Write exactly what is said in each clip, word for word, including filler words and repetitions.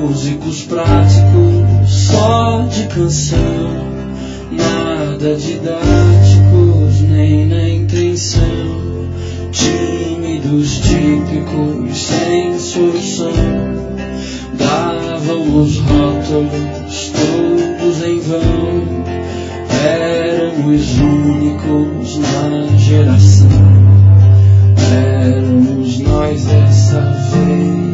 músicos práticos, só de canção, nada didáticos, nem na intenção, tímidos, típicos, sem solução, davam os rótulos todos em vão, éramos únicos na geração, éramos nós dessa vez.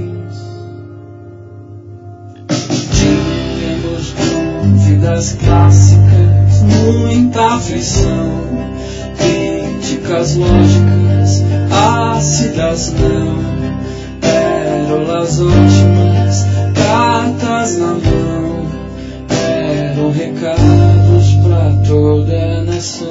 Tínhamos dúvidas clássicas, muita aflição, críticas lógicas, ácidas não, pérolas ótimas, cartas na mão, eram recados pra toda a nação,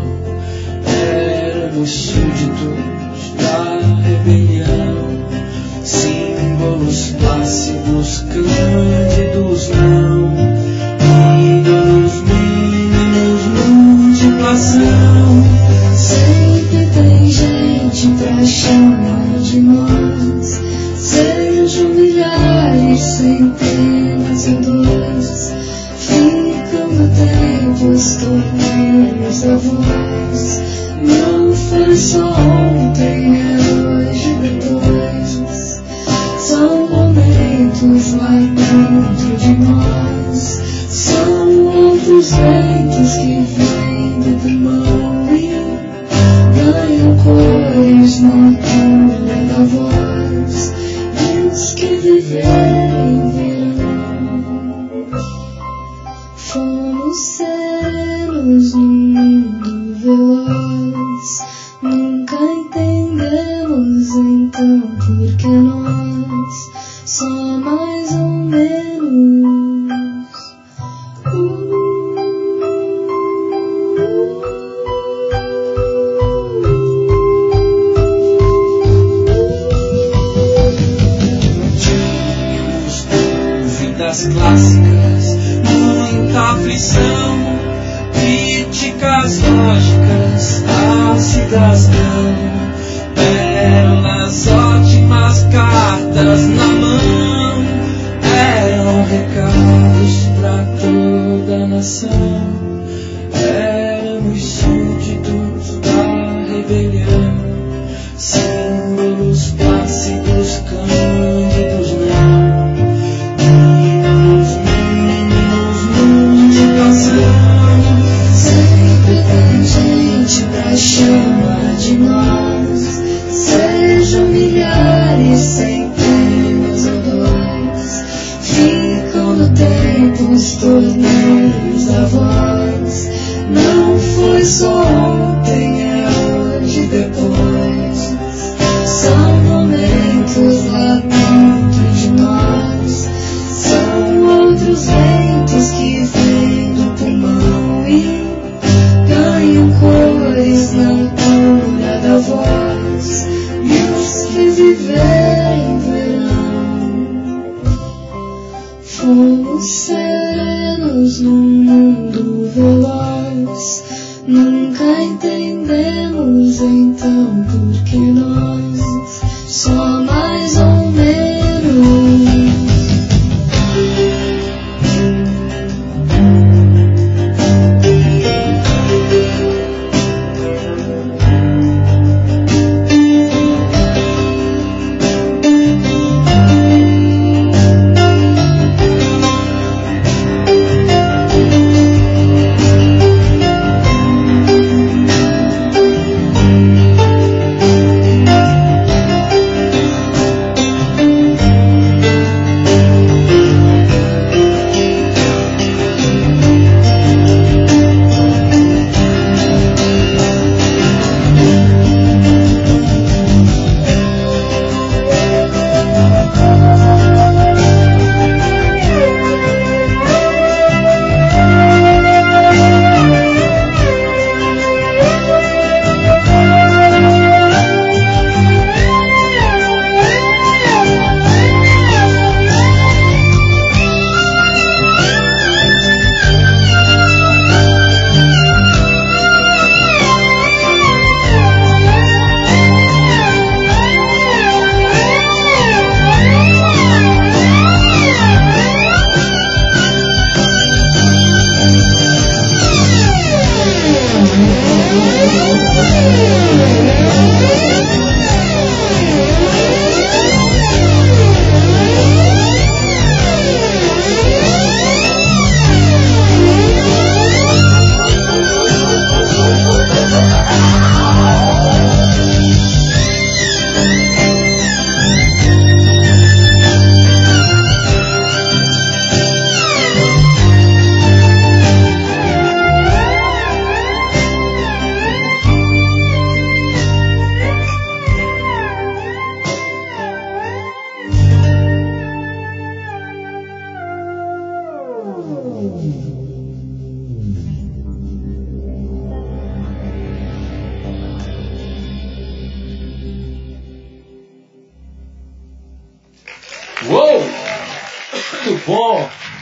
éramos súditos da rebelião, símbolos plácidos, cândidos não, ídolos mínimos, multiplação. Sempre tem gente pra chamar de nós, sejam milhares, centenas ou dois, ficam no tempo os torneios da voz. Não foi só ontem, é hoje depois. São momentos lá dentro de nós, são outros ventos que vêm do pulmão e ganham cores na altura da voz. Diz que viveram verão. Fomos serenos num mundo veloz, nunca entendemos então por que nós só mais ou menos. uh, Tínhamos dúvidas clássicas, muita aflição, críticas lógicas, ácidas não, pérolas ótimas, cartas na mão, eram recados pra toda a nação, éramos súditos da rebelião, símbolos plácidos, cândidos não, ídolos mínimos, multiplação. Sempre tem gente pra chamar de nós, sejam milhares, centenas ou dois, ficam no tempo os torneios da voz. Não foi só ontem, é hoje depois. São momentos lá dentro de nós, são outros ventos que vêm do pulmão e ganham cores na altura da voz. E os que viverem verão. Fomos serenos num mundo veloz, nunca entendemos então por que nós só mais ou menos. Uou! Muito bom!